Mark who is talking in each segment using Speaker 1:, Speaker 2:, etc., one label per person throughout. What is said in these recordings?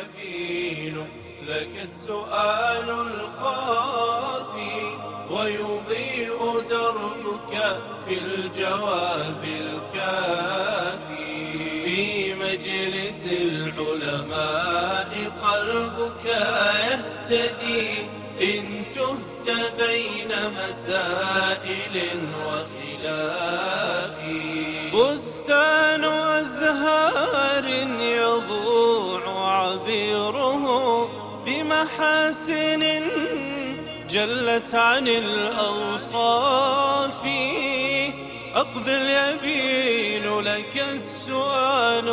Speaker 1: يبين لك السؤال الخافي ويضيء دربك في الجواب الكافي. في مجلس العلماء قلبك يهتدي إن تهت بين مسائل وخلاف. بستان أزهار يضوع عبيره بمحاسن جلت عن الأوصاف. أقبل يبين لك السؤال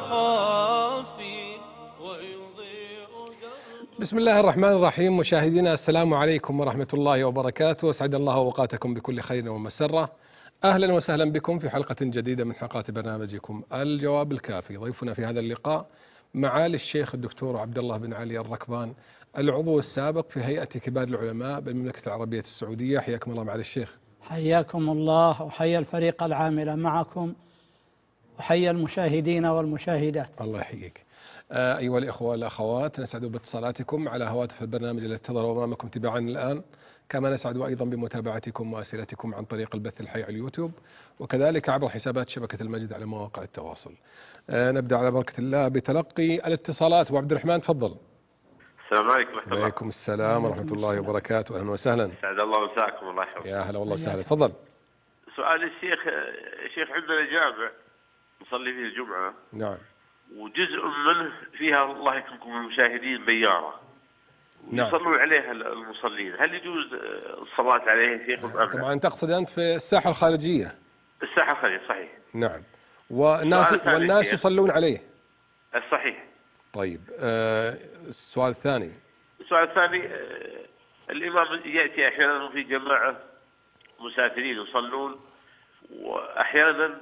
Speaker 1: الخافي ويضيء دربك.
Speaker 2: بسم الله الرحمن الرحيم. مشاهدينا السلام عليكم ورحمة الله وبركاته. أسعد الله أوقاتكم بكل خير ومسرة. أهلا وسهلا بكم في حلقة جديدة من حلقات برنامجكم الجواب الكافي. ضيفنا في هذا اللقاء معالي الشيخ الدكتور عبد الله بن علي الركبان، العضو السابق في هيئة كبار العلماء بالمملكة العربية السعودية. حياكم الله معالي الشيخ.
Speaker 3: حياكم الله وحيا الفريق العامل معكم وحيا المشاهدين والمشاهدات.
Speaker 2: الله يحييك. أيها الإخوة والأخوات، نسعد باتصالاتكم على هواتف البرنامج الذي تظهر أمامكم تباعا الآن، كما نسعد أيضا بمتابعتكم وأسئلتكم عن طريق البث الحي على اليوتيوب، وكذلك عبر حسابات شبكة المجد على مواقع التواصل. نبدأ على بركة الله بتلقي الاتصالات. أبو عبد الرحمن تفضل.
Speaker 4: السلام عليكم ورحمة الله.
Speaker 2: وعليكم السلام ورحمة الله وبركاته. أهلا وسهلا.
Speaker 4: سعد الله مساكم. الله يحفظك.
Speaker 2: يا هلا والله وسهلا. تفضل.
Speaker 4: سؤال الشيخ عندنا جامع نصلي فيه الجمعة.
Speaker 2: نعم.
Speaker 4: وجزء منه فيها الله يكرمكم المشاهدين بيارة.
Speaker 2: نعم.
Speaker 4: يصلون عليها المصلين، هل يجوز الصلاة عليه شيخ؟
Speaker 2: طبعا تقصد أنت في الساحة الخارجية.
Speaker 4: الساحة الخارجية صحيح.
Speaker 2: نعم. والناس يصلون عليه.
Speaker 4: الصحيح.
Speaker 2: طيب السؤال الثاني.
Speaker 4: السؤال الثاني، الإمام يأتي أحيانا في جماعة مسافرين يصلون، وأحيانا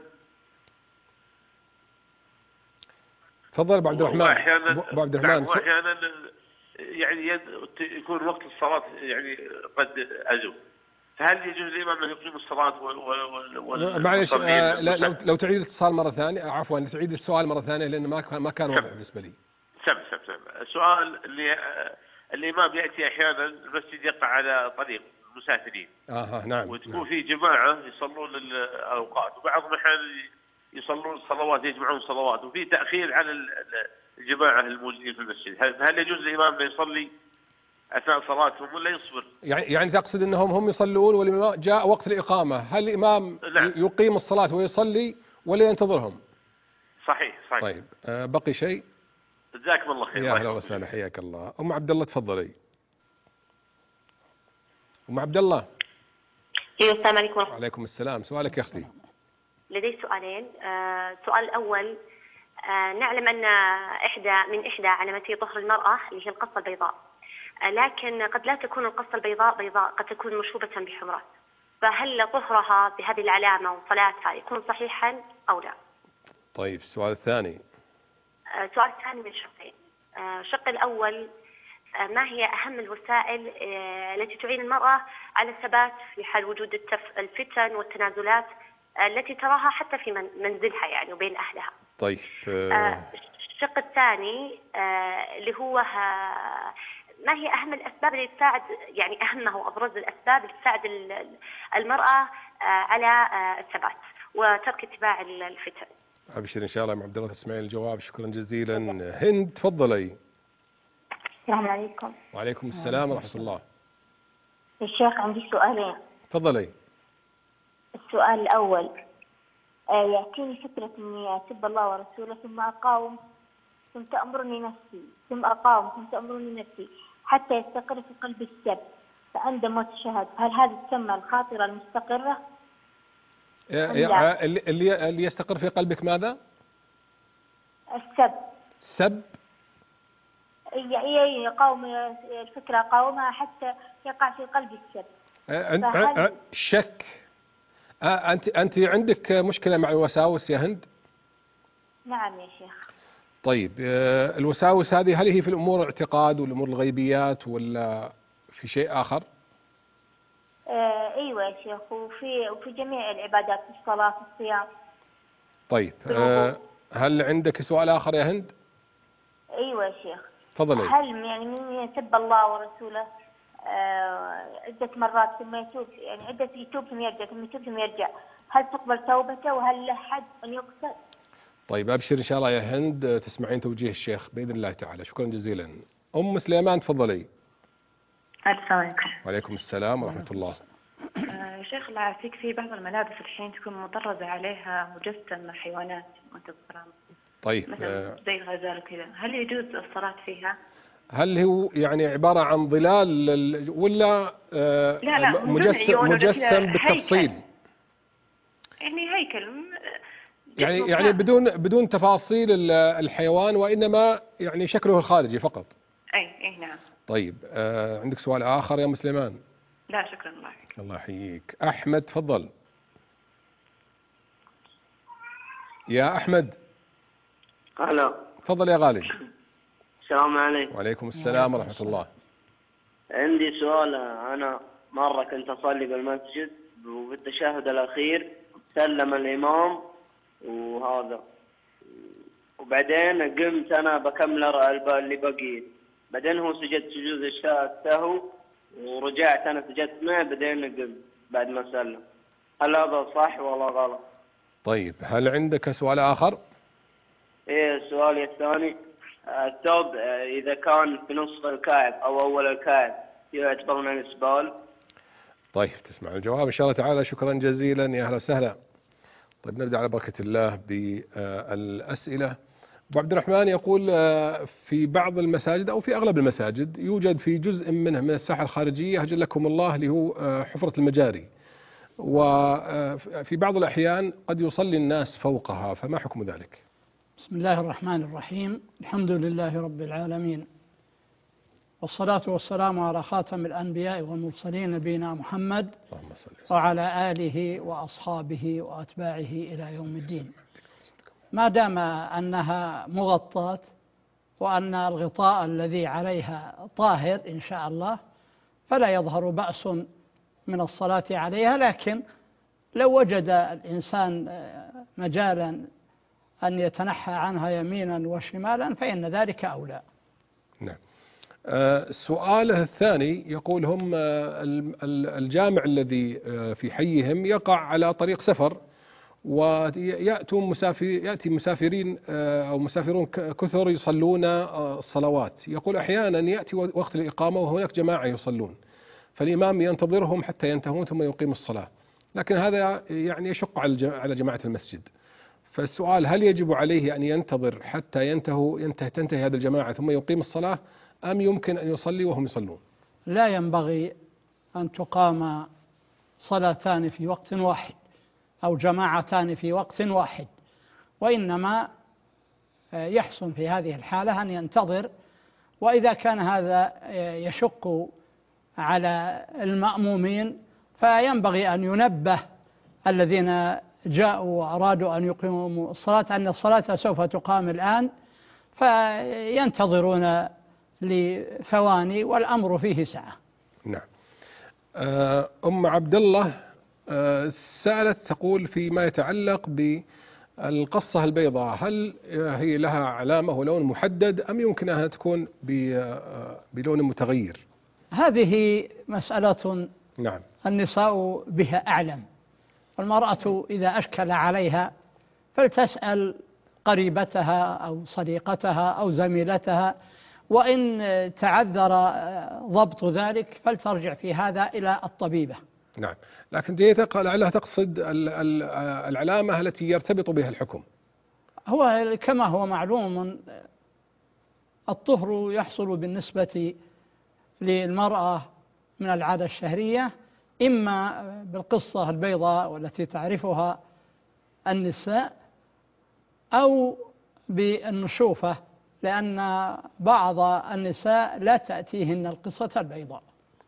Speaker 2: تفضل ابو عبد الرحمن. ابو عبد الرحمن.
Speaker 4: واحيانا يعني يكون وقت الصلاة يعني قد أزم، فهل يجوز الإمام أن يقيم الصلاة
Speaker 2: معلش لو تعيد الاتصال مرة ثانية، عفوا تعيد السؤال مرة ثانية لأن ما كان واضح بالنسبة لي.
Speaker 4: سم. السؤال اللي الإمام يأتي أحيانا المسجد يقع على طريق المسافرين.
Speaker 2: نعم.
Speaker 4: وتكون في جماعة يصلون الأوقات، وبعضهم أحيانا يصلون الصلوات، يجمعون الصلوات، وفي تأخير عن الجماعة الموجودين في المسجد. هل يجوز الإمام أن يصلي أثناء صلاتهم ولا يصبر؟ يعني
Speaker 2: تقصد أنهم يصلون والإمام جاء وقت الإقامة، هل الإمام
Speaker 4: نعم.
Speaker 2: يقيم الصلاة ويصلي ولا ينتظرهم؟
Speaker 4: صحيح.
Speaker 2: طيب بقي شيء؟
Speaker 4: جزاكم الله خير.
Speaker 2: يا أهلا وسهلا. حياك الله. أم عبد الله تفضلي. أم عبد الله.
Speaker 5: السلام عليكم.
Speaker 2: وعليكم السلام. سؤالك يا أختي.
Speaker 5: لدي سؤالين. السؤال الأول، نعلم أن إحدى علامتي طهر المرأة اللي هي القصة البيضاء، لكن قد لا تكون القصة البيضاء بيضاء، قد تكون مشوبة بحمرة، فهل طهرها بهذه العلامة وصلاتها يكون صحيحا أو لا؟
Speaker 2: طيب السؤال الثاني.
Speaker 5: السؤال الثاني من شقين. الشق الأول، ما هي أهم الوسائل التي تعين المرأة على الثبات في حال وجود الفتن والتنازلات التي تراها حتى في منزلها يعني وبين أهلها؟
Speaker 2: طيب.
Speaker 5: الشق الثاني اللي هو ما هي أهم الأسباب اللي تساعد، يعني أهمها وأبرز الأسباب اللي تساعد المرأة على الثبات وترك اتباع الفتن؟
Speaker 2: أبشر إن شاء الله يا عبد الله تسمعين الجواب. شكرا جزيلا. هند تفضلي.
Speaker 6: السلام عليكم.
Speaker 2: وعليكم السلام ورحمة الله.
Speaker 6: الشيخ عندي سؤالين.
Speaker 2: تفضلي.
Speaker 6: السؤال الأول، يأتيني فكرة إني أسب الله ورسوله ثم أقاوم، ثم تأمرني نفسي، ثم أقاوم، ثم تأمرني نفسي حتى يستقر في قلبي السب، فعند موت الشهد هل هذه تسمى الخاطرة المستقرة؟
Speaker 2: اللي يستقر في قلبك ماذا؟
Speaker 6: السب.
Speaker 2: سب؟
Speaker 6: يقاوم الفكرة، أقاومها حتى يقع في قلبي السب.
Speaker 2: شك. أنت عندك مشكلة مع الوساوس يا هند؟
Speaker 6: نعم يا شيخ.
Speaker 2: طيب الوساوس هذه هل هي في الأمور الاعتقاد والأمور الغيبيات ولا في شيء آخر؟
Speaker 6: ايوه يا شيخ، وفي جميع العبادات، في الصلاة، في الصيام.
Speaker 2: طيب هل عندك سؤال آخر يا هند؟
Speaker 6: ايوه يا شيخ.
Speaker 2: تفضلي.
Speaker 6: هل يعني من يسب الله ورسوله عدة مرات ثم يتوب، يعني عدة يتوب ثم يرجع ثم يتوب ثم يرجع، هل تقبل توبته وهل له حد أن يقتل؟
Speaker 2: طيب أبشر إن شاء الله يا هند تسمعين توجيه الشيخ بإذن الله تعالى. شكرا جزيلا. أم سليمان تفضلي.
Speaker 7: السلام عليكم.
Speaker 2: وعليكم السلام ورحمة الله.
Speaker 7: يا شيخ الله يعافيك، في بعض الملابس الحين تكون مطرزة عليها مجسم حيوانات وانت بالصلاة،
Speaker 2: طيب
Speaker 7: مثلا زي الغزال وكذا، هل يجوز الصلاة فيها؟
Speaker 2: هل هو يعني عبارة عن ظلال ولا
Speaker 7: لا
Speaker 2: مجسم بالتفصيل؟
Speaker 7: يعني هيكل
Speaker 2: يعني بدون تفاصيل الحيوان، وإنما يعني شكله الخارجي فقط.
Speaker 7: أي نعم.
Speaker 2: طيب عندك سؤال آخر يا مسلمان؟
Speaker 7: لا شكرا الله يحييك.
Speaker 2: الله يحييك. أحمد تفضل. يا أحمد.
Speaker 8: هلا.
Speaker 2: تفضل يا غالي.
Speaker 8: السلام عليكم.
Speaker 2: وعليكم السلام ورحمة الله.
Speaker 8: عندي سؤال. أنا مرة كنت أصلي بالمسجد وفي التشهد الأخير سلم الإمام وهذا، وبعدين قمت أنا بكمل اللي بقي، بعدين هو سجد سجود السهو ورجعت أنا سجدت معه، بعدين قمت بعد ما سلم. هل هذا صح ولا غلط؟
Speaker 2: طيب هل عندك سؤال آخر؟
Speaker 8: إيه سؤالي الثاني، الثوب إذا كان في نصف الكعب أو أول الكعب يعتبر من الإسبال؟
Speaker 2: طيب تسمع الجواب إن شاء الله تعالى. شكرا جزيلا يا أهلا وسهلا. طيب نبدأ على بركة الله بالأسئلة. أبو عبد الرحمن يقول في بعض المساجد أو في أغلب المساجد يوجد في جزء منه من الساحة الخارجية أجلكم الله اللي هو حفرة المجاري، وفي بعض الأحيان قد يصلي الناس فوقها، فما حكم ذلك؟
Speaker 3: بسم الله الرحمن الرحيم. الحمد لله رب العالمين، والصلاة والسلام على خاتم الأنبياء والمرسلين نبينا محمد وعلى آله وأصحابه وأتباعه إلى يوم الدين. ما دام أنها مغطاة وأن الغطاء الذي عليها طاهر إن شاء الله فلا يظهر بأس من الصلاة عليها، لكن لو وجد الإنسان مجالا أن يتنحى عنها يمينا وشمالا فإن ذلك أولى.
Speaker 2: نعم. سؤاله الثاني يقول هم الجامع الذي في حيهم يقع على طريق سفر، يأتي مسافرين أو مسافرون كثر يصلون الصلوات. يقول أحيانا يأتي وقت الإقامة وهناك جماعة يصلون، فالإمام ينتظرهم حتى ينتهون ثم يقيم الصلاة، لكن هذا يعني يشق على جماعة المسجد. فالسؤال هل يجب عليه أن ينتظر حتى تنتهي هذه الجماعة ثم يقيم الصلاة، أم يمكن أن يصلي وهم يصلون؟
Speaker 3: لا ينبغي أن تقام صلاتان في وقت واحد أو جماعتان في وقت واحد، وإنما يحسن في هذه الحالة أن ينتظر، وإذا كان هذا يشق على المأمومين فينبغي أن ينبه الذين جاءوا وأرادوا أن يقيموا الصلاة أن الصلاة سوف تقام الآن، فينتظرون لثواني والأمر فيه سعة.
Speaker 2: نعم. أم عبد الله سألت تقول فيما يتعلق بالقصة البيضاء، هل هي لها علامة ولون محدد أم يمكن أن تكون بلون متغير؟
Speaker 3: هذه مسألة
Speaker 2: نعم
Speaker 3: النساء بها أعلم. المرأة إذا أشكل عليها فلتسأل قريبتها أو صديقتها أو زميلتها، وإن تعذر ضبط ذلك فلترجع في هذا إلى الطبيبة.
Speaker 2: نعم، لكن ديتها لعلها تقصد العلامة التي يرتبط بها الحكم.
Speaker 3: هو كما هو معلوم الطهر يحصل بالنسبة للمرأة من العادة الشهرية إما بالقصة البيضاء والتي تعرفها النساء أو بالنشوفة، لأن بعض النساء لا تأتيهن القصة البيضاء.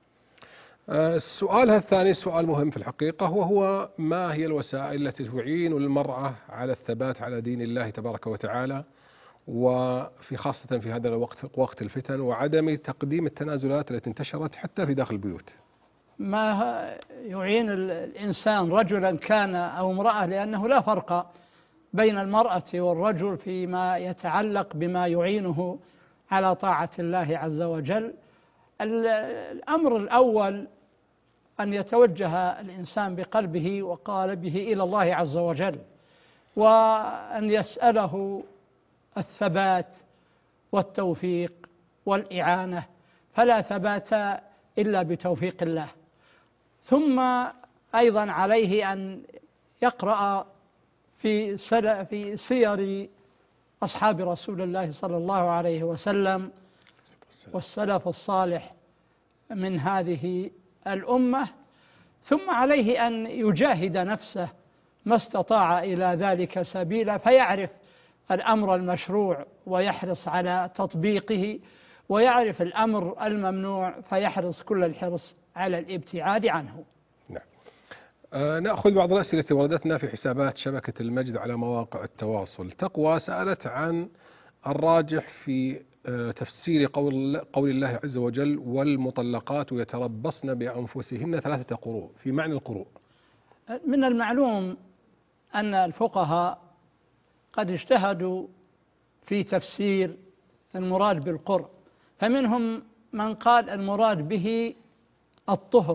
Speaker 2: السؤال الثاني سؤال مهم في الحقيقة، وهو ما هي الوسائل التي تعين المرأة على الثبات على دين الله تبارك وتعالى، وفي خاصة في هذا الوقت وقت الفتن، وعدم تقديم التنازلات التي انتشرت حتى في داخل البيوت.
Speaker 3: ما يعين الإنسان رجلا كان أو امرأة، لأنه لا فرق بين المرأة والرجل فيما يتعلق بما يعينه على طاعة الله عز وجل. الأمر الأول أن يتوجه الإنسان بقلبه وقالبه إلى الله عز وجل، وأن يسأله الثبات والتوفيق والإعانة، فلا ثبات إلا بتوفيق الله. ثم أيضا عليه أن يقرأ في سير أصحاب رسول الله صلى الله عليه وسلم والسلف الصالح من هذه الأمة. ثم عليه أن يجاهد نفسه ما استطاع إلى ذلك سبيلا، فيعرف الأمر المشروع ويحرص على تطبيقه، ويعرف الأمر الممنوع فيحرص كل الحرص على الابتعاد عنه.
Speaker 2: نعم. نأخذ بعض الأسئلة التي وردتنا في حسابات شبكة المجد على مواقع التواصل. تقوى سألت عن الراجح في تفسير قول الله عز وجل: والمطلقات يتربصن بأنفسهن 3 قروء، في معنى القروء.
Speaker 3: من المعلوم أن الفقهاء قد اجتهدوا في تفسير المراد بالقرء، فمنهم من قال المراد به الطهر،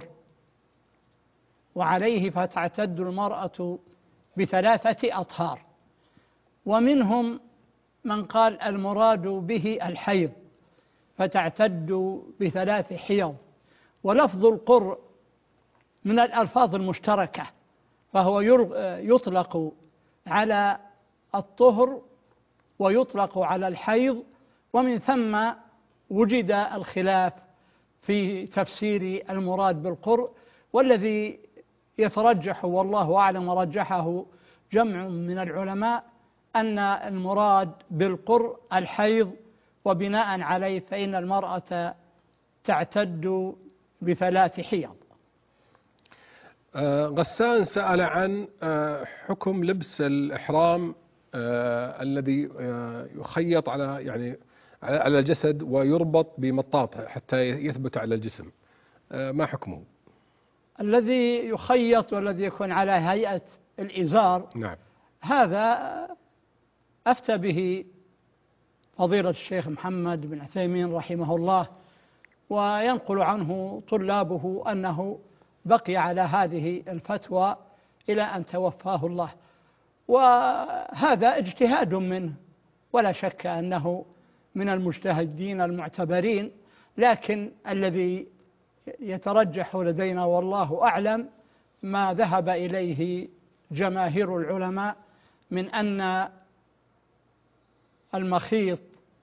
Speaker 3: وعليه فتعتد المرأة ب3 أطهار، ومنهم من قال المراد به الحيض فتعتد ب3 حيض. ولفظ القرء من الألفاظ المشتركة، فهو يطلق على الطهر ويطلق على الحيض، ومن ثم وجد الخلاف في تفسير المراد بالقرء، والذي يترجح والله أعلم ورجحه جمع من العلماء أن المراد بالقرء الحيض، وبناء عليه فإن المرأة تعتد ب3 حيض.
Speaker 2: غسان سأل عن حكم لبس الإحرام الذي يخيط على الجسد ويربط بمطاط حتى يثبت على الجسم، ما حكمه؟
Speaker 3: الذي يخيط والذي يكون على هيئة الإزار،
Speaker 2: نعم،
Speaker 3: هذا أفتى به فضيلة الشيخ محمد بن عثيمين رحمه الله، وينقل عنه طلابه أنه بقي على هذه الفتوى إلى أن توفاه الله، وهذا اجتهاد منه ولا شك أنه من المجتهدين المعتبرين، لكن الذي يترجح لدينا والله أعلم ما ذهب إليه جماهير العلماء من أن المخيط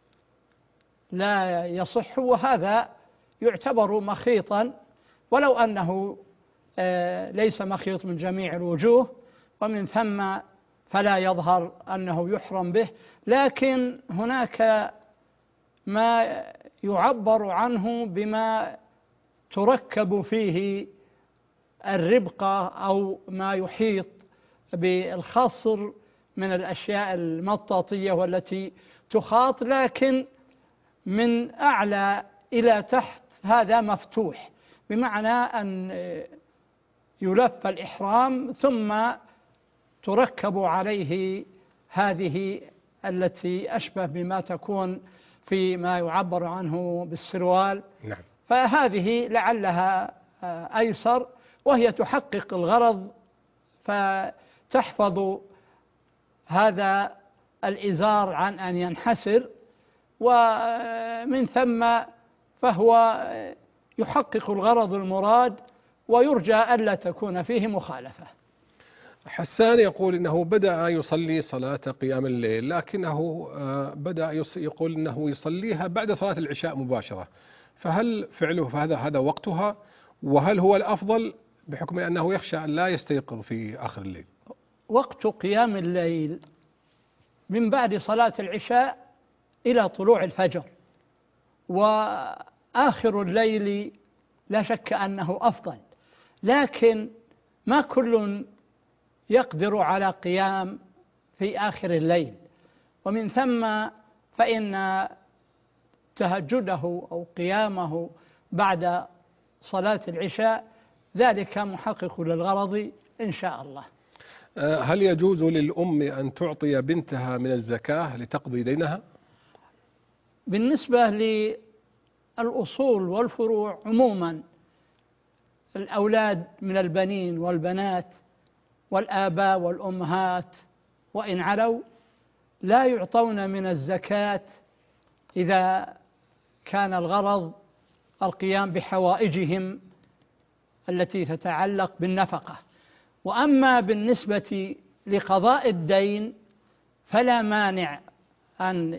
Speaker 3: لا يصح، وهذا يعتبر مخيطا ولو أنه ليس مخيط من جميع الوجوه، ومن ثم فلا يظهر أنه يحرم به، لكن هناك ما يعبر عنه بما تركب فيه الربقة أو ما يحيط بالخصر من الأشياء المطاطية والتي تخاط، لكن من أعلى إلى تحت هذا مفتوح، بمعنى أن يلف الإحرام ثم تركب عليه هذه التي أشبه بما تكون فيما يعبر عنه بالسروال.
Speaker 2: نعم.
Speaker 3: فهذه لعلها أيسر، وهي تحقق الغرض، فتحفظ هذا الإزار عن أن ينحسر، ومن ثم فهو يحقق الغرض المراد، ويرجى ألا تكون فيه مخالفة.
Speaker 2: حسان يقول إنه بدأ يصلي صلاة قيام الليل، لكنه بدأ يقول إنه يصليها بعد صلاة العشاء مباشرة، فهل فعله هذا وقتها؟ وهل هو الأفضل بحكم أنه يخشى أن لا يستيقظ في آخر الليل؟
Speaker 3: وقت قيام الليل من بعد صلاة العشاء إلى طلوع الفجر، وآخر الليل لا شك أنه أفضل، لكن ما كل يقدر على قيام في آخر الليل، ومن ثم فإن تهجده أو قيامه بعد صلاة العشاء ذلك محقق للغرض إن شاء الله.
Speaker 2: هل يجوز للأم أن تعطي بنتها من الزكاة لتقضي دينها؟
Speaker 3: بالنسبة للأصول والفروع عموما، الأولاد من البنين والبنات والآباء والأمهات وإن علوا لا يعطون من الزكاة إذا كان الغرض القيام بحوائجهم التي تتعلق بالنفقة. وأما بالنسبة لقضاء الدين فلا مانع أن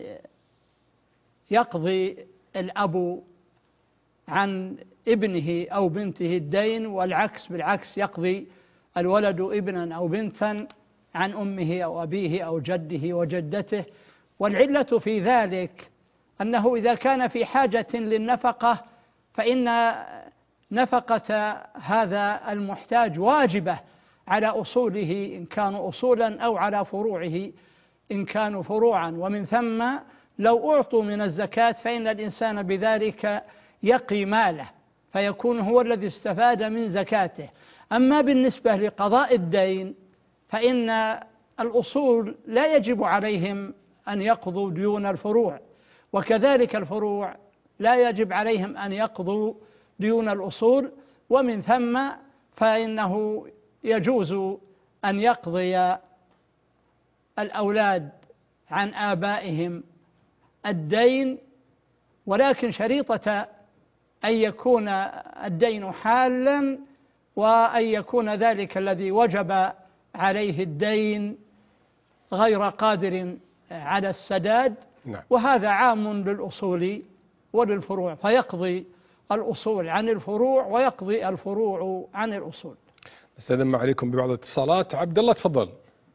Speaker 3: يقضي الأب عن ابنه أو بنته الدين، والعكس بالعكس، يقضي الولد ابنا أو بنتا عن أمه أو أبيه أو جده وجدته. والعلة في ذلك أنه إذا كان في حاجة للنفقة فإن نفقة هذا المحتاج واجبة على أصوله إن كانوا أصولا أو على فروعه إن كانوا فروعا، ومن ثم لو أعطوا من الزكاة فإن الإنسان بذلك يقي ماله فيكون هو الذي استفاد من زكاته. أما بالنسبة لقضاء الدين فإن الأصول لا يجب عليهم أن يقضوا ديون الفروع، وكذلك الفروع لا يجب عليهم أن يقضوا ديون الأصول، ومن ثم فإنه يجوز أن يقضي الأولاد عن آبائهم الدين، ولكن شريطة أن يكون الدين حالا وأن يكون ذلك الذي وجب عليه الدين غير قادر على السداد.
Speaker 2: نعم.
Speaker 3: وهذا عام للأصول وللفروع، فيقضي الأصول عن الفروع ويقضي الفروع عن الأصول.
Speaker 2: استاذن ما عليكم ببعض الاتصالات. عبد الله تفضل.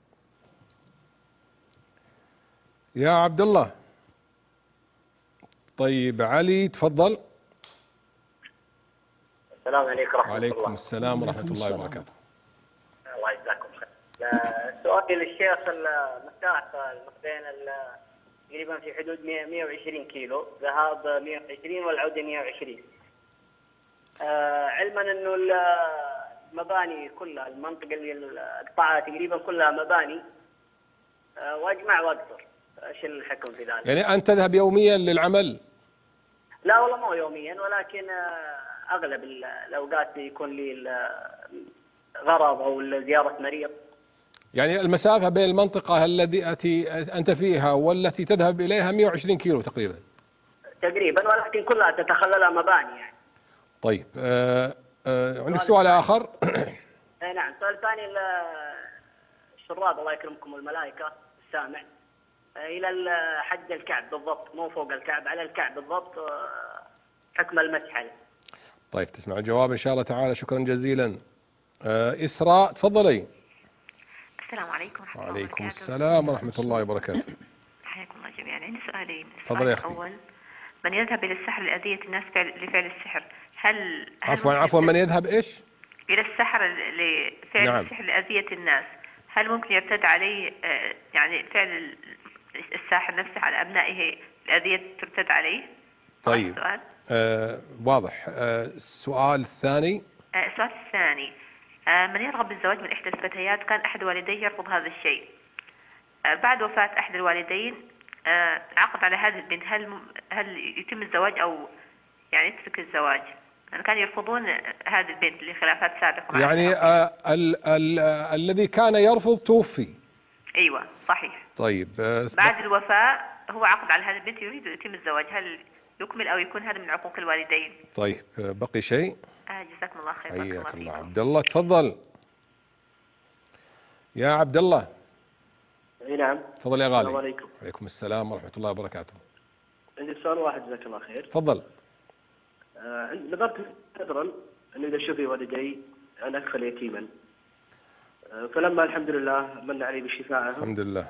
Speaker 2: يا عبد الله. طيب علي تفضل.
Speaker 9: السلام عليكم ورحمة الله.
Speaker 2: وعليكم السلام ورحمة الله وبركاته.
Speaker 9: الله يجزاكم خير. سؤالي للشيخ، المسافة بين تقريبا في حدود 120 كيلو، ذهاب 120 والعودة 120. علما انه المباني كلها، المنطقة اللي القطاعات تقريبا كلها مباني، واجمع واقصر، ايش الحكم في ذلك؟
Speaker 2: يعني أنت تذهب يوميا للعمل؟
Speaker 9: لا والله مو يوميا، ولكن اغلب الاوقات يكون لي غرض او زيارة مريض.
Speaker 2: يعني المسافة بين المنطقة التي أنت فيها والتي تذهب إليها 120 كيلو تقريبا؟
Speaker 9: تقريبا، ولكن كلها تتخللها مباني يعني.
Speaker 2: طيب عندك سؤال آخر؟
Speaker 9: نعم. سؤال ثاني، الشراب الله يكرمكم والملائكة السامع، إلى حد الكعب بالضبط، مو فوق الكعب، على الكعب بالضبط، حكم المسح عليه.
Speaker 2: طيب تسمع الجواب إن شاء الله تعالى. شكرا جزيلا. إسراء تفضلي.
Speaker 10: السلام عليكم ورحمة الله
Speaker 2: وعليكم
Speaker 10: وبركاته.
Speaker 2: السلام ورحمة الله وبركاته.
Speaker 10: حياكم الله جميعا. عندي سؤالين.
Speaker 2: تفضل يا أختي.
Speaker 10: الأول، من يذهب إلى السحر لأذية الناس لفعل السحر، هل
Speaker 2: عفوا من يذهب إيش؟
Speaker 10: إلى السحر لفعل
Speaker 2: نعم.
Speaker 10: السحر لأذية الناس، هل ممكن يرتد عليه يعني فعل الساحر نفسه على أبنائه الأذية ترتد عليه؟
Speaker 2: طيب واضح. السؤال الثاني.
Speaker 10: السؤال الثاني، من يرغب بالزواج من إحدى الفتيات كان أحد والديه يرفض هذا الشيء، بعد وفاة أحد الوالدين عقد على هذه البنت، هل يتم الزواج أو يعني يترك الزواج؟ يعني كانوا يرفضون هذه البنت لخلافات سابقة.
Speaker 2: يعني الذي كان يرفض توفي.
Speaker 10: أيوة صحيح.
Speaker 2: طيب
Speaker 10: بعد الوفاة هو عقد على هذه البنت يريد يتم الزواج، هل يكمل أو يكون هذا من عقوق الوالدين؟
Speaker 2: طيب بقي شيء؟
Speaker 10: جزاكم الله خير.
Speaker 2: حياك الله. عبد الله تفضل. يا عبد الله.
Speaker 11: اي نعم.
Speaker 2: تفضل يا غالي.
Speaker 11: السلام عليكم.
Speaker 2: وعليكم السلام ورحمة الله وبركاته.
Speaker 11: عندي سؤال واحد جزاك الله خير.
Speaker 2: تفضل.
Speaker 11: نظرت نظرا انه اذا شفي والدي انا اكفل يتيما، فلما الحمد لله من علي بشفاعه
Speaker 2: الحمد لله،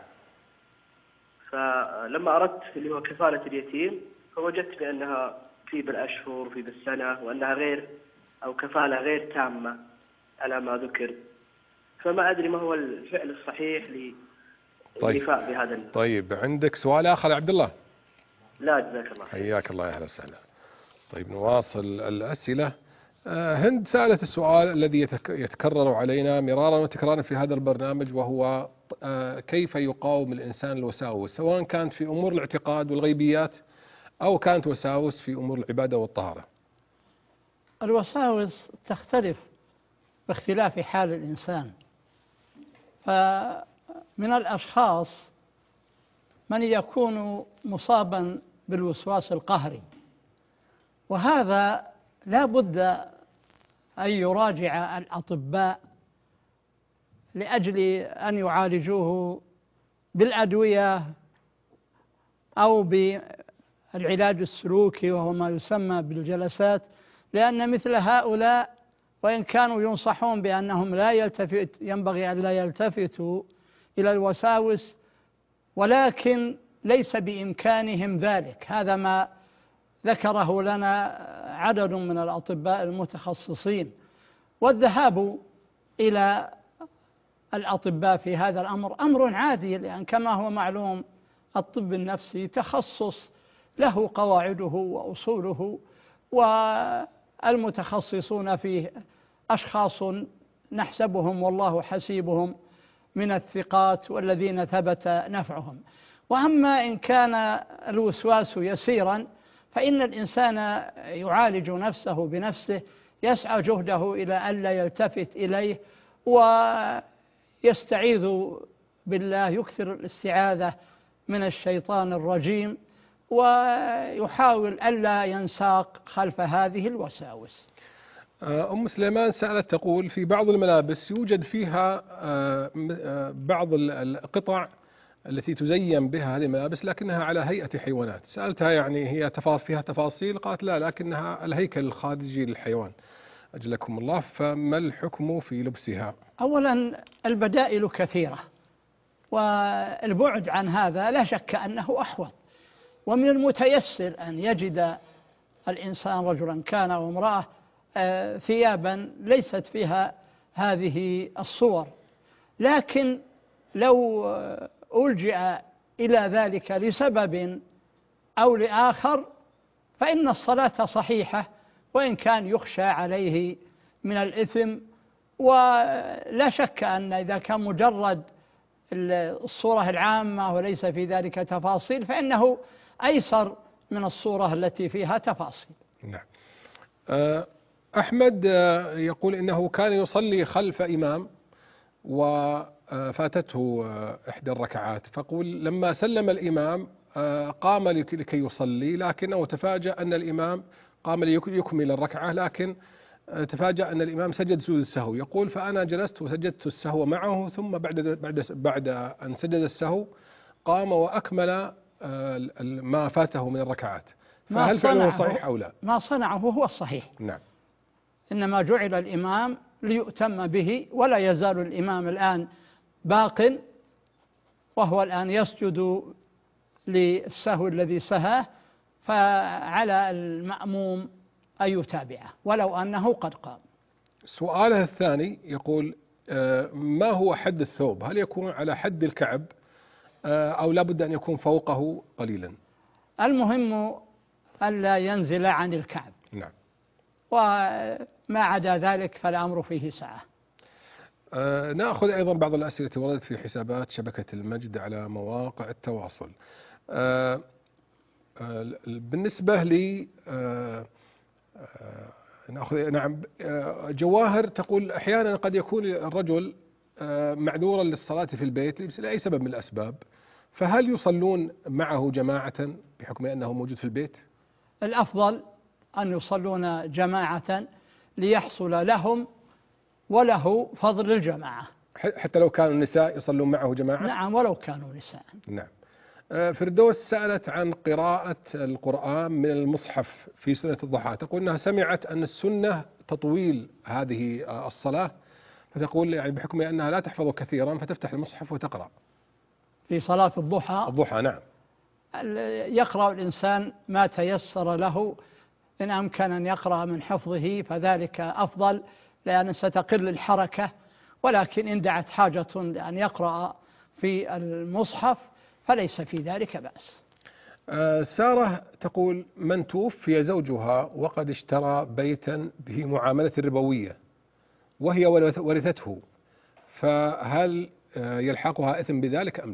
Speaker 11: فلما اردت اللي هو كفالة اليتيم فوجدت بانها في بالاشهر في بالسنة، وانها غير او كفالة غير تامة على ما ذكر، فما ادري ما هو الفعل الصحيح للوفاء بهذا.
Speaker 2: طيب عندك سؤال اخر يا عبد الله؟
Speaker 11: لا جزاك الله خير.
Speaker 2: حياك الله، يا اهلا وسهلا. طيب نواصل الأسئلة. هند سألت السؤال الذي يتكرر علينا مرارا وتكرارا في هذا البرنامج، وهو كيف يقاوم الإنسان الوساوس، سواء كانت في أمور الاعتقاد والغيبيات أو كانت وساوس في أمور العبادة والطهارة؟
Speaker 3: الوساوس تختلف باختلاف حال الإنسان، فمن الأشخاص من يكون مصابا بالوسواس القهري، وهذا لا بد أن يراجع الأطباء لأجل أن يعالجوه بالأدوية أو بالعلاج السلوكي وهو ما يسمى بالجلسات، لأن مثل هؤلاء وإن كانوا ينصحون بأنهم ينبغي أن لا يلتفتوا إلى الوساوس، ولكن ليس بإمكانهم ذلك. هذا ما ذكره لنا عدد من الأطباء المتخصصين، والذهاب إلى الأطباء في هذا الأمر أمر عادي، لأن كما هو معلوم الطب النفسي تخصص له قواعده وأصوله، والمتخصصون فيه أشخاص نحسبهم والله حسيبهم من الثقات والذين ثبت نفعهم. وأما إن كان الوسواس يسيرا فإن الإنسان يعالج نفسه بنفسه، يسعى جهده إلى أن لا يلتفت إليه، ويستعيذ بالله، يكثر الاستعاذة من الشيطان الرجيم، ويحاول ألا ينساق خلف هذه الوساوس.
Speaker 2: أم سليمان سألت تقول: في بعض الملابس يوجد فيها بعض القطع التي تزين بها هذه الملابس لكنها على هيئة حيوانات. سألتها يعني هي فيها تفاصيل؟ قالت لا، لكنها الهيكل الخارجي للحيوان. أجلكم الله، فما الحكم في لبسها؟
Speaker 3: أولا البدائل كثيرة، والبعد عن هذا لا شك أنه أحوط، ومن المتيسر أن يجد الإنسان رجلا كان أو امرأة ثيابا ليست فيها هذه الصور، لكن لو ألجأ إلى ذلك لسبب أو لآخر فإن الصلاة صحيحة، وإن كان يخشى عليه من الإثم. ولا شك أن إذا كان مجرد الصورة العامة وليس في ذلك تفاصيل فإنه أيسر من الصورة التي فيها تفاصيل.
Speaker 2: نعم. أحمد يقول إنه كان يصلي خلف إمام وفاتته إحدى الركعات، فقول لما سلم الإمام قام لكي يصلي، لكنه تفاجأ أن الإمام قام ليكمل الركعة، لكن تفاجأ أن الإمام سجد سجود السهو. يقول: فأنا جلست وسجدت السهو معه، ثم بعد أن سجد السهو قام وأكمل ما فاته من الركعات، فهل فعله صحيح أو لا؟
Speaker 3: ما صنعه هو الصحيح.
Speaker 2: نعم.
Speaker 3: إنما جعل الإمام ليؤتم به، ولا يزال الإمام الآن باق، وهو الآن يسجد للسهو الذي سهاه، فعلى المأموم أن يتابعه ولو أنه قد قام.
Speaker 2: سؤاله الثاني يقول: ما هو حد الثوب؟ هل يكون على حد الكعب أو لا بد أن يكون فوقه قليلا؟
Speaker 3: المهم ألا ينزل عن الكعب.
Speaker 2: نعم.
Speaker 3: وما عدا ذلك فالأمر فيه سعة.
Speaker 2: نأخذ أيضا بعض الأسئلة التي وردت في حسابات شبكة المجد على مواقع التواصل. بالنسبة لي نعم، جواهر تقول: أحيانا قد يكون الرجل معذورا للصلاة في البيت لأي سبب من الأسباب، فهل يصلون معه جماعة بحكم أنه موجود في البيت؟
Speaker 3: الأفضل أن يصلون جماعة ليحصل لهم وله فضل الجماعة.
Speaker 2: حتى لو كانوا النساء يصلون معه جماعة؟
Speaker 3: نعم، ولو كانوا نساء.
Speaker 2: نعم. فردوس سألت عن قراءة القرآن من المصحف في سنة الضحى، تقول أنها سمعت أن السنة تطويل هذه الصلاة، فتقول يعني بحكم أنها لا تحفظ كثيرا فتفتح المصحف وتقرأ
Speaker 3: في صلاة الضحى.
Speaker 2: الضحى نعم.
Speaker 3: يقرأ الإنسان ما تيسر له، إن أمكن أن يقرأ من حفظه فذلك أفضل، لأن ستقل الحركة، ولكن إن دعت حاجة لأن يقرأ في المصحف فليس في ذلك بأس.
Speaker 2: سارة تقول: من توفي زوجها وقد اشترى بيتا به معاملة ربوية وهي ورثته، فهل يلحقها إثم بذلك أم لا؟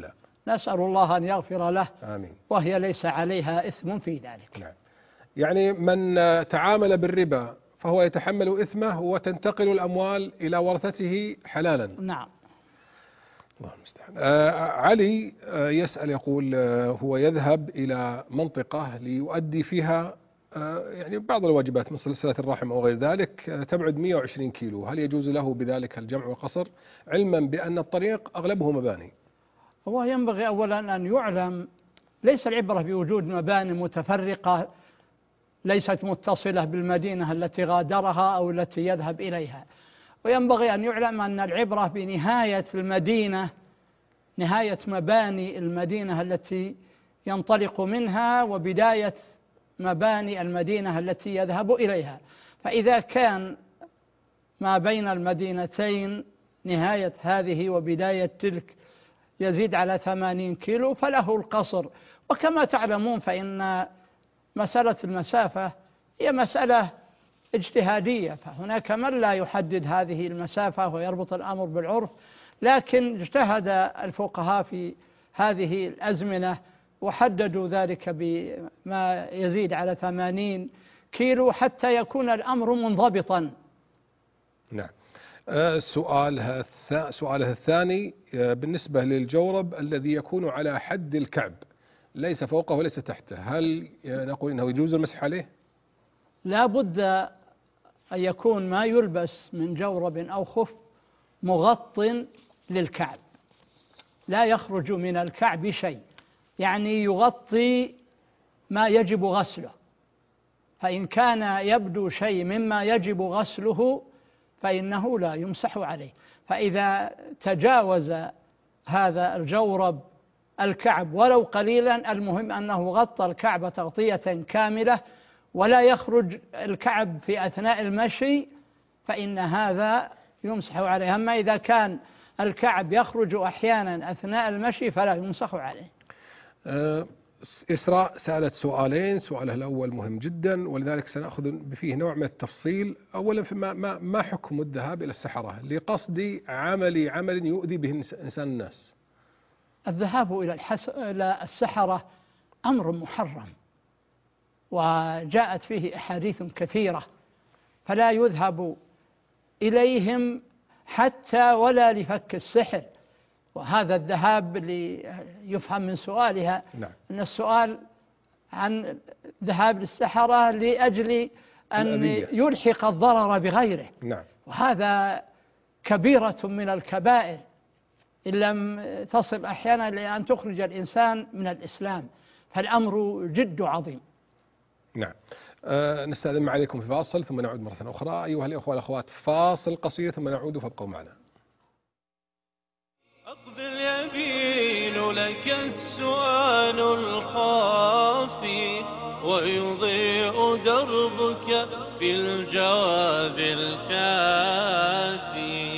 Speaker 3: نسأل الله أن يغفر له.
Speaker 2: آمين.
Speaker 3: وهي ليس عليها إثم في ذلك.
Speaker 2: نعم. يعني من تعامل بالربا فهو يتحمل إثمه وتنتقل الأموال إلى ورثته حلالا.
Speaker 3: نعم.
Speaker 2: الله المستعان. علي يسأل يقول هو يذهب إلى منطقة ليؤدي فيها يعني بعض الواجبات مثل صلة الرحم أو غير ذلك، تبعد 120 كيلو، هل يجوز له بذلك الجمع والقصر علما بأن الطريق أغلبه مباني؟
Speaker 3: هو ينبغي أولا أن يعلم ليس العبرة بوجود مباني متفرقة ليست متصلة بالمدينة التي غادرها أو التي يذهب إليها، وينبغي أن يعلم أن العبرة بنهاية المدينة، نهاية مباني المدينة التي ينطلق منها وبداية مباني المدينة التي يذهب إليها. فإذا كان ما بين المدينتين نهاية هذه وبداية تلك يزيد على 80 كيلو فله القصر. وكما تعلمون فإن مسألة المسافة هي مسألة اجتهادية، فهناك من لا يحدد هذه المسافة ويربط الأمر بالعرف، لكن اجتهد الفقهاء في هذه الأزمنة وحددوا ذلك بما يزيد على 80 كيلو حتى يكون الأمر منضبطا.
Speaker 2: نعم. سؤالها الثاني بالنسبة للجورب الذي يكون على حد الكعب ليس فوقه وليس تحته، هل نقول إنه يجوز المسح عليه؟
Speaker 3: لا بد أن يكون ما يلبس من جورب أو خف مغطٍ للكعب، لا يخرج من الكعب شيء، يعني يغطي ما يجب غسله، فإن كان يبدو شيء مما يجب غسله فإنه لا يمسح عليه. فإذا تجاوز هذا الجورب الكعب ولو قليلا، المهم أنه غطى الكعب تغطية كاملة ولا يخرج الكعب في أثناء المشي، فإن هذا يمسح عليه. أما إذا كان الكعب يخرج أحيانا أثناء المشي فلا يمسح عليه.
Speaker 2: إسراء سألت سؤالين، سؤالها الأول مهم جدا ولذلك سنأخذ فيه نوع من التفصيل. أولا ما حكم الذهاب إلى السحرة لقصد عمل يؤذي به إنسان الناس؟
Speaker 3: الذهاب إلى السحرة أمر محرم وجاءت فيه أحاديث كثيرة، فلا يذهب إليهم حتى ولا لفك السحر. وهذا الذهاب اللي يفهم من سؤالها
Speaker 2: نعم.
Speaker 3: أن السؤال عن ذهاب للسحرة لأجل أن يلحق الضرر بغيره.
Speaker 2: نعم.
Speaker 3: وهذا كبيرة من الكبائر إن لم تصل أحيانا لأن تخرج الإنسان من الإسلام، فالأمر جد عظيم.
Speaker 2: نعم. نستأذن معكم في فاصل ثم نعود مرة أخرى. أيها الأخوة والأخوات، فاصل قصير ثم نعود فابقوا معنا.
Speaker 1: أقضي اليمين لك السؤال الخافي ويضيء دربك بالجواب الكافي.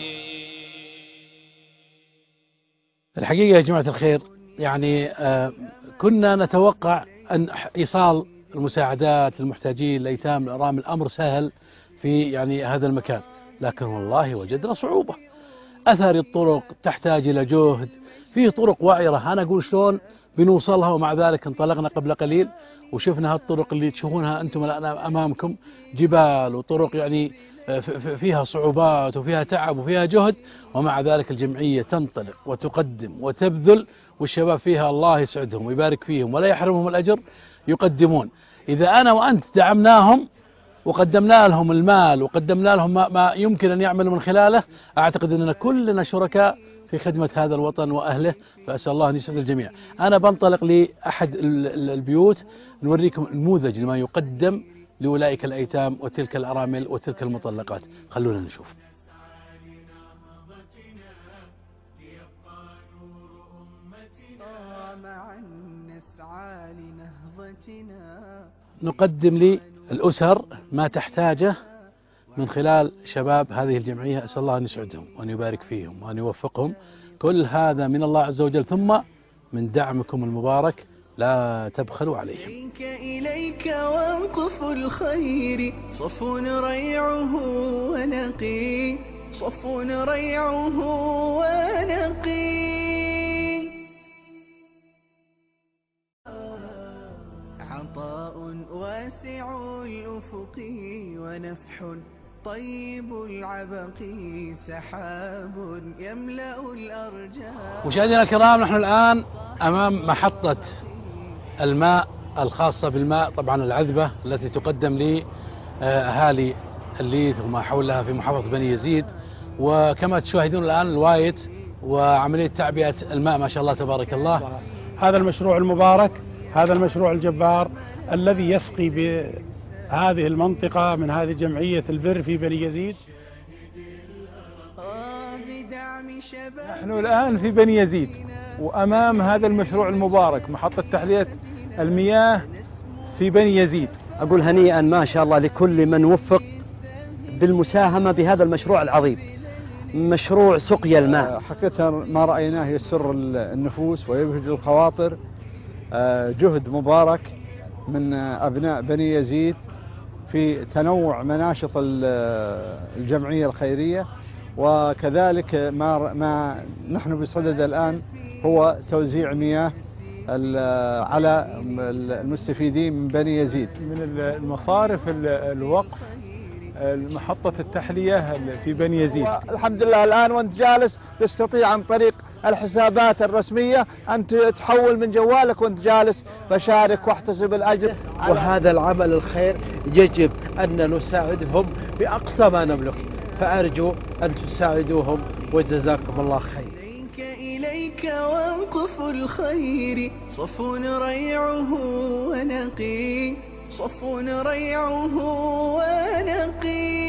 Speaker 12: الحقيقة يا جماعة الخير يعني كنا نتوقع أن إيصال المساعدات للمحتاجين الأيتام الأرامل الأمر سهل في يعني هذا المكان، لكن والله وجدنا صعوبة. أثر الطرق تحتاج إلى جهد، فيه طرق وعرة، أنا أقول شلون بنوصلها، ومع ذلك انطلقنا قبل قليل وشفنا هالطرق اللي تشوفونها أنتم الآن أمامكم، جبال وطرق يعني فيها صعوبات وفيها تعب وفيها جهد، ومع ذلك الجمعية تنطلق وتقدم وتبذل، والشباب فيها الله يسعدهم ويبارك فيهم ولا يحرمهم الأجر، يقدمون. إذا أنا وأنت دعمناهم وقدمنا لهم المال وقدمنا لهم ما يمكن أن يعملوا من خلاله، أعتقد أننا كلنا شركاء في خدمة هذا الوطن وأهله، فأسأل الله أن يسعد الجميع. أنا بنطلق لأحد البيوت نوريكم نموذج لما يقدم لأولئك الأيتام وتلك الأرامل وتلك المطلقات، خلونا نشوف. نقدم للأسر ما تحتاجه من خلال شباب هذه الجمعية، أسأل الله أن يسعدهم وأن يبارك فيهم وأن يوفقهم، كل هذا من الله عز وجل ثم من دعمكم المبارك، لا تبخلوا عليهم.
Speaker 13: إليك وانقف الخير صفو ريعه ونقي، صفو ريعه ونقي. واسع الأفق ونفح طيب العبق سحاب يملأ الأرجاء.
Speaker 12: مشاهدينا الكرام، نحن الآن أمام محطة الماء الخاصة بالماء، طبعا العذبة التي تقدم لأهالي الليث وما حولها في محافظة بني يزيد. وكما تشاهدون الآن الوايت وعملية تعبئة الماء ما شاء الله تبارك الله.
Speaker 14: هذا المشروع المبارك، هذا المشروع الجبار الذي يسقي بهذه المنطقة من هذه جمعية البر في بني يزيد.
Speaker 15: نحن الآن في بني يزيد وأمام هذا المشروع المبارك، محطة تحلية المياه في بني يزيد.
Speaker 16: أقول هنيئا ما شاء الله لكل من وفق بالمساهمة بهذا المشروع العظيم، مشروع سقيا الماء.
Speaker 15: حقيقة ما رأيناه يسر النفوس ويبهج الخواطر، جهد مبارك من أبناء بني يزيد في تنوع مناشط الجمعية الخيرية. وكذلك ما نحن بصدد الآن هو توزيع مياه على المستفيدين من بني يزيد. من المصارف الوقف محطة التحلية في بني يزيد.
Speaker 17: الحمد لله الآن وانت جالس تستطيع عن طريق الحسابات الرسمية أن تحول من جوالك وانت جالس، فشارك واحتسب الأجر.
Speaker 16: وهذا العمل الخير يجب أن نساعدهم بأقصى ما نملك، فأرجو أن تساعدوهم وجزاكم الله خير.
Speaker 13: إليك وانقف الخير صفو ريعه ونقي، صفو ريعه ونقي.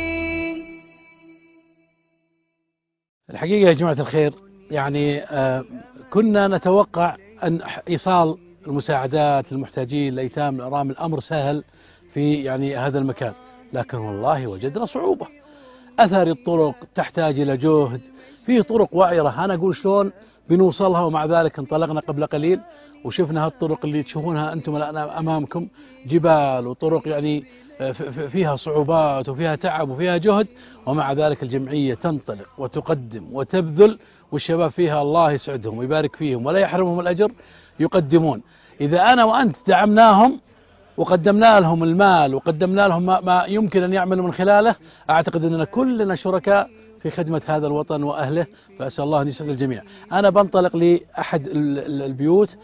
Speaker 12: الحقيقة يا جماعة الخير، يعني كنا نتوقع أن إيصال المساعدات للمحتاجين الأيتام الأرامل الأمر سهل في يعني هذا المكان، لكن والله وجدنا صعوبة. أثر الطرق تحتاج إلى جهد، في طرق وعرة، أنا أقول شلون بنوصلها، ومع ذلك انطلقنا قبل قليل وشفنا هالطرق اللي تشوفونها أنتم الآن أمامكم، جبال وطرق يعني فيها صعوبات وفيها تعب وفيها جهد، ومع ذلك الجمعية تنطلق وتقدم وتبذل، والشباب فيها الله يسعدهم ويبارك فيهم ولا يحرمهم الأجر، يقدمون. إذا أنا وأنت دعمناهم وقدمنا لهم المال وقدمنا لهم ما يمكن أن يعملوا من خلاله، أعتقد أننا كلنا شركاء في خدمة هذا الوطن وأهله، فأسأل الله أن يسعد الجميع. أنا بنطلق لأحد البيوت.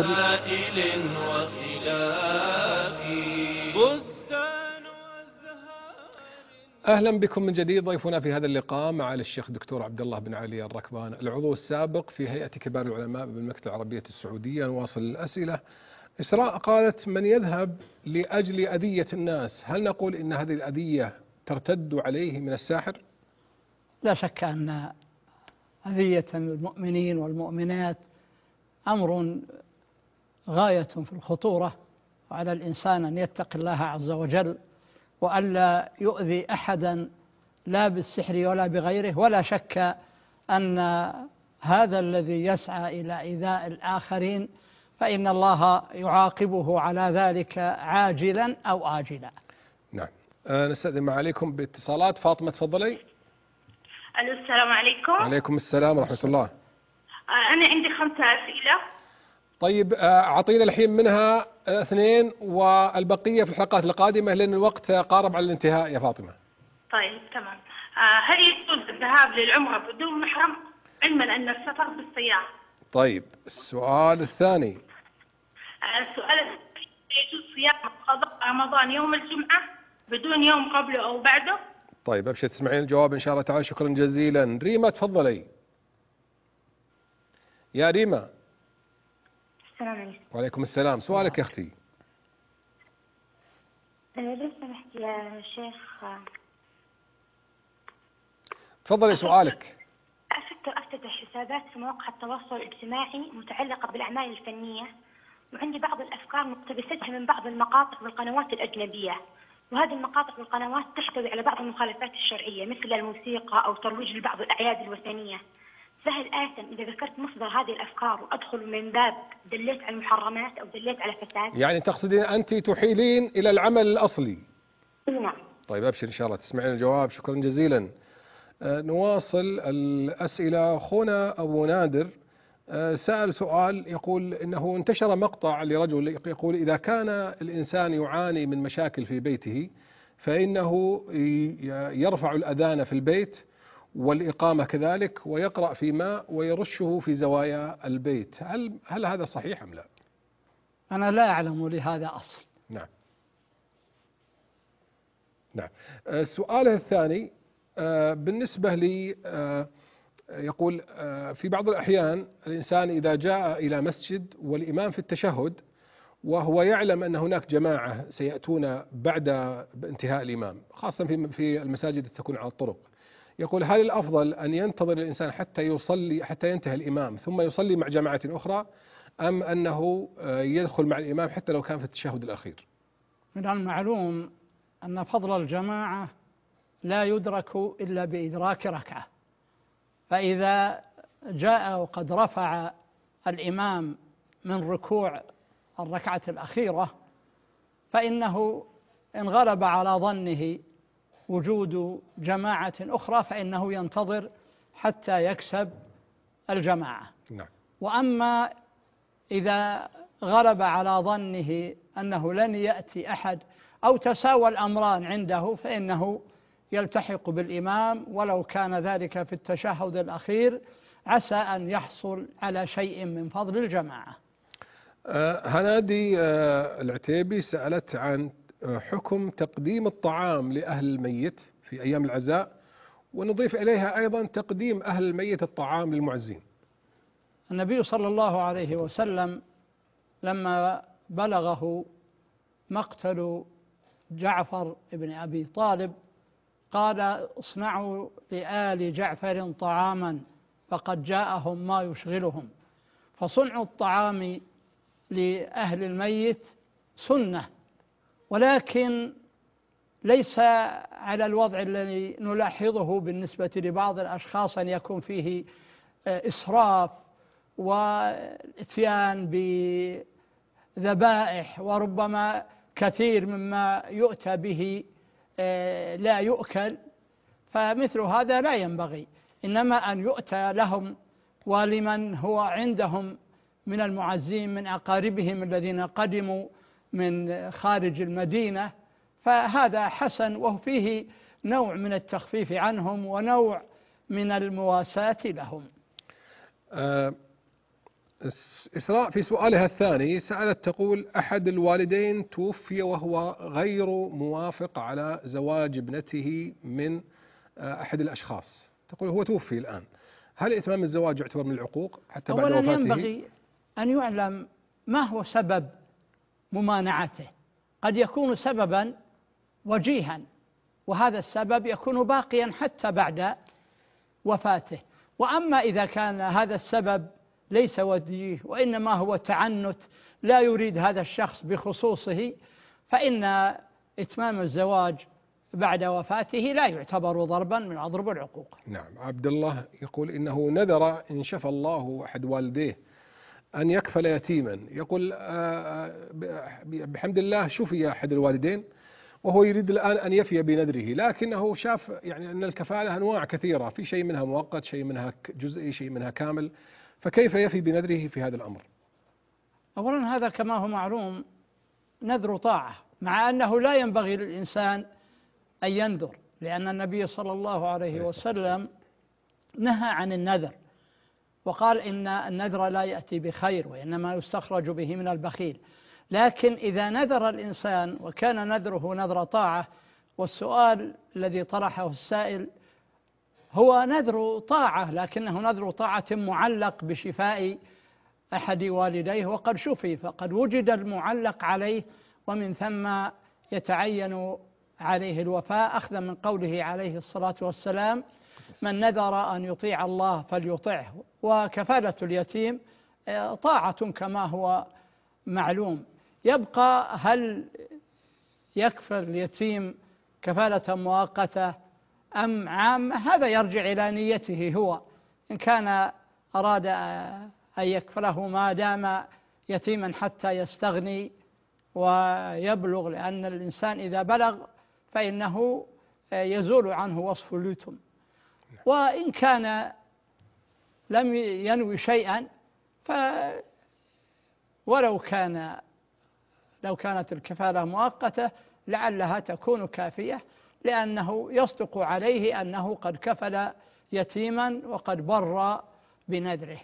Speaker 2: أهلا بكم من جديد. ضيفنا في هذا اللقاء معالي الشيخ دكتور عبد الله بن علي الركبان، العضو السابق في هيئة كبار العلماء بالمملكة العربية السعودية. نواصل الأسئلة. إسراء قالت: من يذهب لأجل أذية الناس، هل نقول إن هذه الأذية ترتد عليه من الساحر؟
Speaker 3: لا شك أن أذية المؤمنين والمؤمنات أمر غاية في الخطورة، وعلى الإنسان أن يتقي الله عز وجل وألا يؤذي أحدا لا بالسحر ولا بغيره. ولا شك أن هذا الذي يسعى إلى إيذاء الآخرين فإن الله يعاقبه على ذلك عاجلا أو آجلا.
Speaker 2: نعم. نستأذن معاليكم باتصالات. فاطمة تفضلي.
Speaker 18: ألو، السلام عليكم.
Speaker 2: عليكم السلام ورحمة الله.
Speaker 18: أنا عندي 5 أسئلة.
Speaker 2: طيب، أعطينا الحين منها 2 والبقية في الحلقات القادمة لأن الوقت قارب على الانتهاء يا فاطمة.
Speaker 18: طيب تمام. هل يجوز الذهاب للعمرة بدون محرم علما أن السفر بالسيارة؟
Speaker 2: طيب، السؤال الثاني.
Speaker 18: السؤال الثاني: يجوز صيام قضاء رمضان يوم الجمعة بدون يوم قبله أو بعده؟
Speaker 2: طيب، أبشر تسمعين الجواب إن شاء الله تعالى. شكرا جزيلا. ريما تفضلي. يا ريما.
Speaker 6: السلام عليكم.
Speaker 2: وعليكم السلام. سؤالك يا أختي.
Speaker 6: لو سمحت يا شيخ.
Speaker 2: تفضلي سؤالك.
Speaker 6: أفكر أفتتح حسابات في مواقع التواصل الاجتماعي متعلقة بالأعمال الفنية، وعندي بعض الأفكار مقتبستها من بعض المقاطع والقنوات الأجنبية، وهذه المقاطع والقنوات تحتوي على بعض المخالفات الشرعية مثل الموسيقى أو ترويج لبعض الأعياد الوثنية. فهل آثم إذا ذكرت مصدر هذه الأفكار وأدخل من باب دليت على المحرمات أو دليت على فساد؟
Speaker 2: يعني تقصدين أنت تحيلين إلى العمل الأصلي؟
Speaker 6: نعم.
Speaker 2: طيب، أبشر إن شاء الله تسمعين الجواب. شكرا جزيلا. نواصل الأسئلة. أخونا أبو نادر سأل سؤال يقول إنه انتشر مقطع لرجل يقول إذا كان الإنسان يعاني من مشاكل في بيته فإنه يرفع الأذان في البيت والإقامة كذلك ويقرأ في ماء ويرشه في زوايا البيت. هل هذا صحيح أم لا؟
Speaker 3: أنا لا أعلم لهذا أصل.
Speaker 2: نعم. سؤاله الثاني بالنسبة لي يقول في بعض الأحيان الإنسان إذا جاء إلى مسجد والإمام في التشهد وهو يعلم أن هناك جماعة سيأتون بعد انتهاء الإمام، خاصة في المساجد التي تكون على الطرق، يقول هل الأفضل أن ينتظر الإنسان حتى ينتهي الإمام ثم يصلي مع جماعة أخرى، أم أنه يدخل مع الإمام حتى لو كان في التشهد الأخير؟
Speaker 3: من المعلوم أن فضل الجماعة لا يدرك إلا بإدراك ركعة، فإذا جاء وقد رفع الإمام من ركوع الركعة الأخيرة فإنه إن غلب على ظنه وجود جماعة أخرى فإنه ينتظر حتى يكسب الجماعة.
Speaker 2: نعم.
Speaker 3: وأما إذا غلب على ظنه أنه لن يأتي أحد أو تساوى الأمران عنده فإنه يلتحق بالإمام ولو كان ذلك في التشهد الأخير عسى أن يحصل على شيء من فضل الجماعة.
Speaker 2: هنادي العتيبي سألت عن حكم تقديم الطعام لأهل الميت في أيام العزاء، ونضيف إليها أيضا تقديم أهل الميت الطعام للمعزين.
Speaker 3: النبي صلى الله عليه وسلم لما بلغه مقتل جعفر بن أبي طالب قال اصنعوا لآل جعفر طعاما فقد جاءهم ما يشغلهم. فصنع الطعام لأهل الميت سنة، ولكن ليس على الوضع الذي نلاحظه بالنسبة لبعض الأشخاص أن يكون فيه إسراف وإتيان بذبائح، وربما كثير مما يؤتى به لا يؤكل، فمثل هذا لا ينبغي، إنما أن يؤتى لهم ولمن هو عندهم من المعزين من أقاربهم الذين قدموا من خارج المدينة، فهذا حسن وفيه نوع من التخفيف عنهم ونوع من المواساة لهم.
Speaker 2: إسراء في سؤالها الثاني سألت تقول أحد الوالدين توفي وهو غير موافق على زواج ابنته من أحد الأشخاص، تقول هو توفي الآن، هل إتمام الزواج يعتبر من العقوق حتى بعد وفاته؟
Speaker 3: أولا ينبغي أن يعلم ما هو سبب ممانعته، قد يكون سببا وجيها وهذا السبب يكون باقيا حتى بعد وفاته. وأما إذا كان هذا السبب ليس وجيه وإنما هو تعنت لا يريد هذا الشخص بخصوصه فإن إتمام الزواج بعد وفاته لا يعتبر ضربا من أضرب العقوق.
Speaker 2: نعم. عبد الله يقول إنه نذر إن شفى الله أحد والديه أن يكفل يتيما، يقول بحمد الله شفي أحد الوالدين وهو يريد الآن أن يفي بنذره، لكنه شاف يعني أن الكفالة أنواع كثيرة، في شيء منها مؤقت، شيء منها جزئي، شيء منها كامل، فكيف يفي بنذره في هذا الأمر؟
Speaker 3: أولا هذا كما هو معلوم نذر طاعة، مع أنه لا ينبغي للإنسان أن ينذر، لأن النبي صلى الله عليه وسلم نهى عن النذر وقال إن النذر لا يأتي بخير وإنما يستخرج به من البخيل. لكن إذا نذر الإنسان وكان نذره نذر طاعة، والسؤال الذي طرحه السائل هو نذر طاعة لكنه نذر طاعة معلق بشفاء أحد والديه وقد شفي، فقد وجد المعلق عليه ومن ثم يتعين عليه الوفاء، أخذا من قوله عليه الصلاة والسلام من نذر أن يطيع الله فليطعه. وكفالة اليتيم طاعة كما هو معلوم. يبقى هل يكفل اليتيم كفالة مؤقتة أم عامة؟ هذا يرجع إلى نيته هو، إن كان أراد أن يكفله ما دام يتيما حتى يستغني ويبلغ، لأن الإنسان إذا بلغ فإنه يزول عنه وصف اليتم، وإن كان لم ينوي شيئا ولو لو كانت الكفالة مؤقتة لعلها تكون كافية، لأنه يصدق عليه أنه قد كفل يتيما وقد بر بنذره.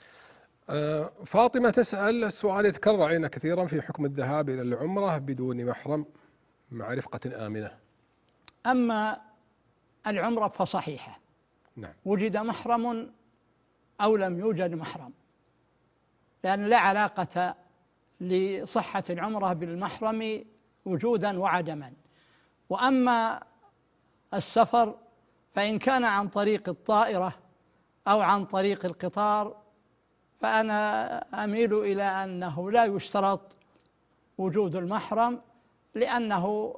Speaker 2: فاطمة تسأل السؤال يتكرر علينا كثيرا في حكم الذهاب إلى العمرة بدون محرم مع رفقة آمنة.
Speaker 3: أما العمرة فصحيحة،
Speaker 2: نعم.
Speaker 3: وجد محرم أو لم يوجد محرم، لأن لا علاقة لصحة العمرة بالمحرم وجودا وعدما. وأما السفر فإن كان عن طريق الطائرة أو عن طريق القطار فأنا أميل إلى أنه لا يشترط وجود المحرم، لأنه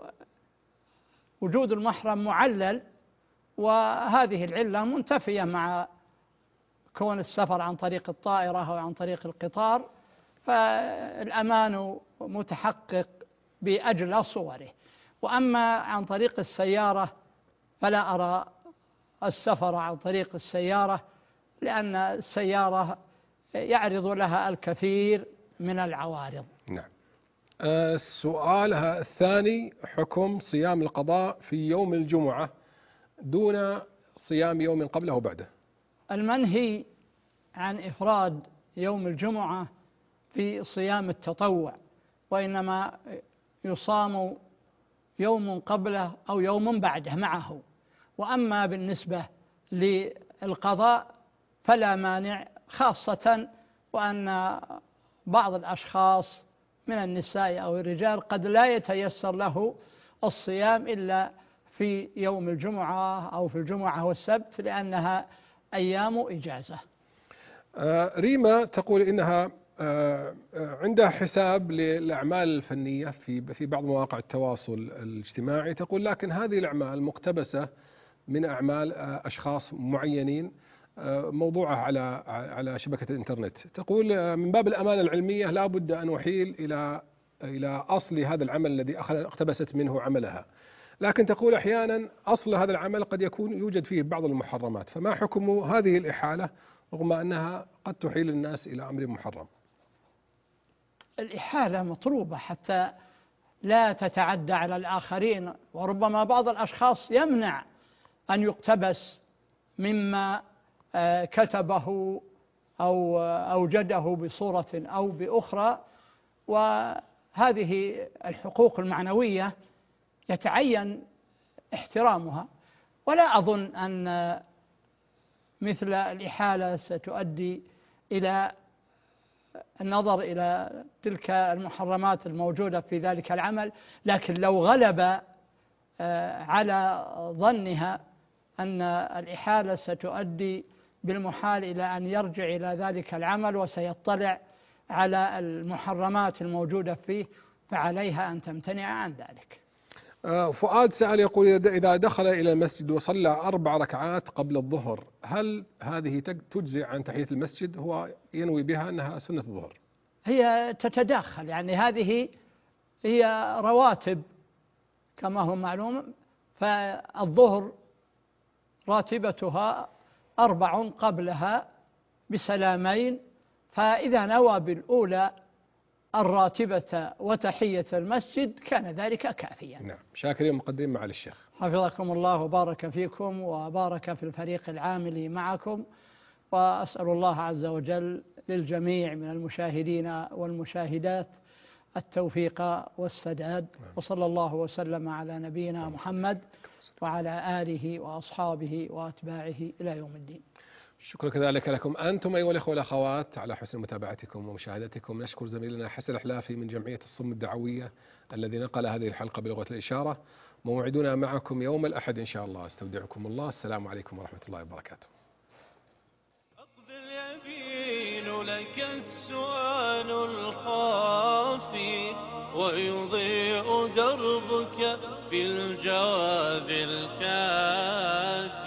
Speaker 3: وجود المحرم معلل، وهذه العلة منتفية مع كون السفر عن طريق الطائرة أو عن طريق القطار، فالأمان متحقق بأجل صوره. وأما عن طريق السيارة فلا أرى السفر عن طريق السيارة، لأن السيارة يعرض لها الكثير من العوارض.
Speaker 2: نعم. السؤال الثاني: حكم صيام القضاء في يوم الجمعة دون صيام يوم قبله وبعده.
Speaker 3: المنهي عن إفراد يوم الجمعة في صيام التطوع، وإنما يصام يوم قبله أو يوم بعده معه. وأما بالنسبة للقضاء فلا مانع، خاصة وأن بعض الأشخاص من النساء أو الرجال قد لا يتيسر له الصيام إلا في يوم الجمعة أو في الجمعة والسبت، لأنها أيام إجازة.
Speaker 2: ريما تقول إنها عندها حساب للأعمال الفنية في بعض مواقع التواصل الاجتماعي، تقول لكن هذه الأعمال مقتبسة من أعمال أشخاص معينين موضوعة على شبكة الإنترنت. تقول من باب الأمانة العلمية لا بد أن أحيل إلى أصل هذا العمل الذي اقتبست منه عملها، لكن تقول أحيانا أصل هذا العمل قد يوجد فيه بعض المحرمات، فما حكم هذه الإحالة رغم أنها قد تحيل الناس إلى أمر محرم؟
Speaker 3: الإحالة مطلوبة حتى لا تتعدى على الآخرين، وربما بعض الأشخاص يمنع أن يقتبس مما كتبه أو أوجده بصورة أو بأخرى، وهذه الحقوق المعنوية يتعين احترامها. ولا أظن أن مثل الإحالة ستؤدي إلى النظر إلى تلك المحرمات الموجودة في ذلك العمل، لكن لو غلب على ظنها أن الإحالة ستؤدي بالمحال إلى أن يرجع إلى ذلك العمل وسيطلع على المحرمات الموجودة فيه، فعليها أن تمتنع عن ذلك.
Speaker 2: فؤاد سأل يقول: إذا دخل إلى المسجد وصلى 4 ركعات قبل الظهر، هل هذه تجزئ عن تحية المسجد؟ هو ينوي بها أنها سنة الظهر.
Speaker 3: هي تتداخل، يعني هذه هي رواتب كما هو معلوم، فالظهر راتبتها 4 قبلها بسلامين، فإذا نوى بالأولى الراتبة وتحية المسجد كان ذلك كافيا.
Speaker 2: نعم. شاكرين مقدمين مع الشيخ.
Speaker 3: حفظكم الله وبارك فيكم وبارك في الفريق العامل معكم، وأسأل الله عز وجل للجميع من المشاهدين والمشاهدات التوفيق والسداد، وصلى الله وسلم على نبينا محمد وعلى آله وأصحابه وأتباعه إلى يوم الدين.
Speaker 2: شكرا كذلك لكم أنتم أيها الأخوة والأخوات على حسن متابعتكم ومشاهدتكم. نشكر زميلنا حسن الحلافي من جمعية الصم الدعوية الذي نقل هذه الحلقة بلغة الإشارة. موعدنا معكم يوم الأحد إن شاء الله. استودعكم الله. السلام عليكم ورحمة الله وبركاته.
Speaker 1: أقبل يبين لك السؤال الخافي ويضيء دربك بالجواب الكافي.